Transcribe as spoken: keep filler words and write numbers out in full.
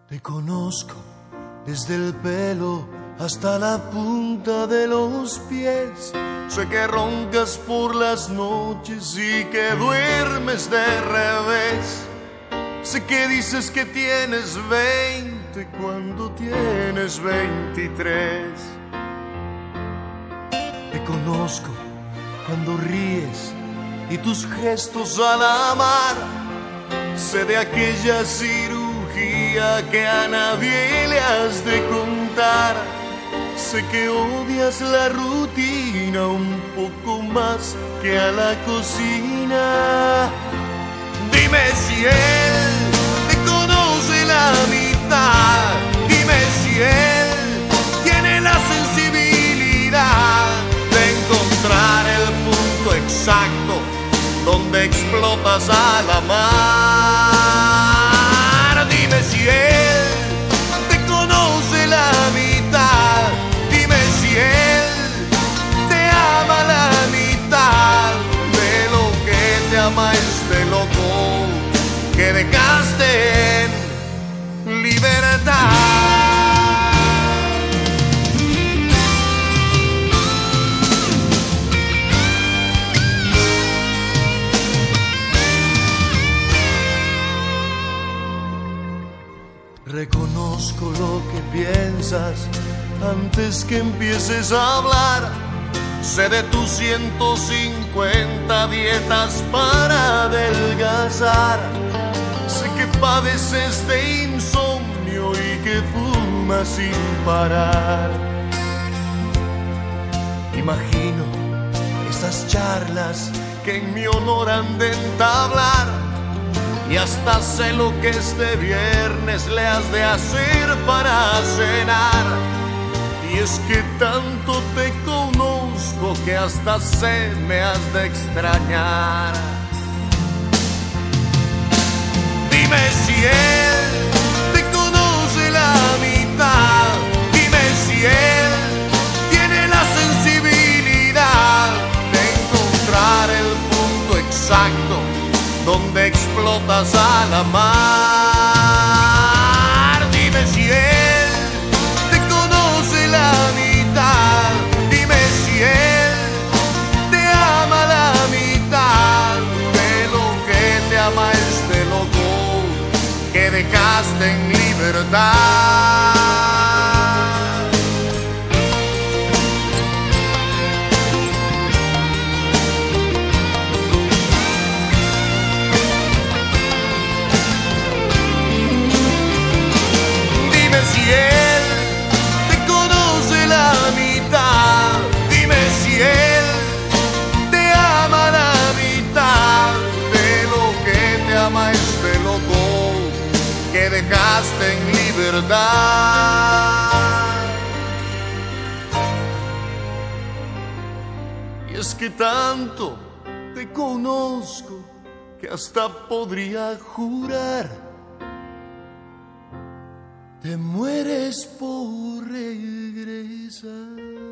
Te conozco desde el pelo hasta la punta de los pies. Sé que roncas por las noches y que duermes de revés. Sé que dices que tienes veinte cuando tienes veintitrés. Te conozco cuando ríes y tus gestos al amar. Sé de aquella cirugía que a nadie le has de contar. Sé que odias la rutina un poco más que a la cocina. Dime si él te conoce la mitad. Dime si él tiene la sensibilidad de encontrar el punto exacto donde explotas al amar. Dime si él te conoce la mitad. Dime si él te ama la mitad de lo que te ama este loco que dejaste en libertad. Reconozco lo que piensas antes que empieces a hablar. Sé de tus ciento cincuenta dietas para adelgazar. Sé que padeces de insomnio y que fumas sin parar. Imagino estas charlas que en mi honor han de entablar. Y hasta sé lo que este viernes le has de hacer para cenar. Y es que tanto te conozco que hasta sé me has de extrañar. Dime si él te conoce la mitad. Dime si él tiene la sensibilidad de encontrar el punto exacto donde explotas al amar. Dime si él te conoce la mitad. Dime si él te ama la mitad de lo que te ama este loco que dejaste en libertad. Si él te conoce la mitad. Dime si él te ama la mitad de lo que te ama este loco que dejaste en libertad. Y es que tanto te conozco que hasta podría jurar te mueres por regresar.